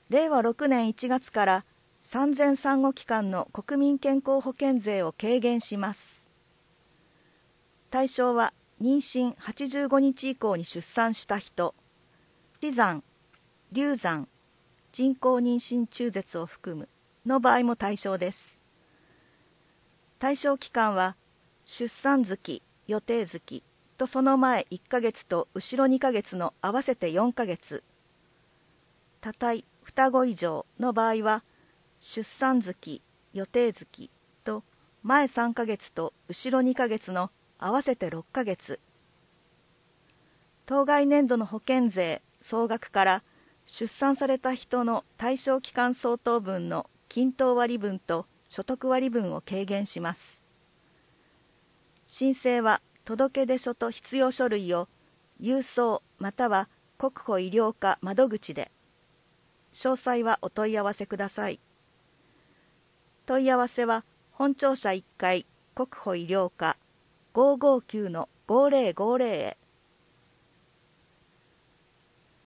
令和6年1月から産前産後期間の国民健康保険税を軽減します。対象は妊娠85日以降に出産した人、死産、流産、人工妊娠中絶を含むの場合も対象です。対象期間は出産月、予定月とその前1ヶ月と後ろ2ヶ月の合わせて4ヶ月。多胎・双子以上の場合は出産月、予定月と前3ヶ月と後ろ2ヶ月の合わせて6ヶ月。当該年度の保険税総額から出産された人の対象期間相当分の均等割分と所得割分を軽減します。申請は届出書と必要書類を郵送または国保医療課窓口で。詳細はお問い合わせください。問い合わせは本庁舎1階国保医療課559-5050へ。